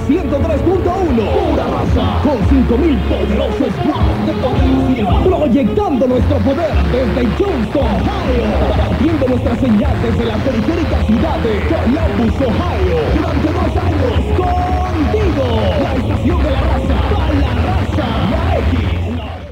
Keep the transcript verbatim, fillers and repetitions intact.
ciento tres punto uno. Pura raza. Con cinco mil poderosos watts de potencia. Proyectando nuestro poder desde Johnston, Ohio. Partiendo nuestra señal desde la periférica ciudad de Columbus, Ohio. Durante dos años, contigo. La estación de la raza. Para la raza. La X. La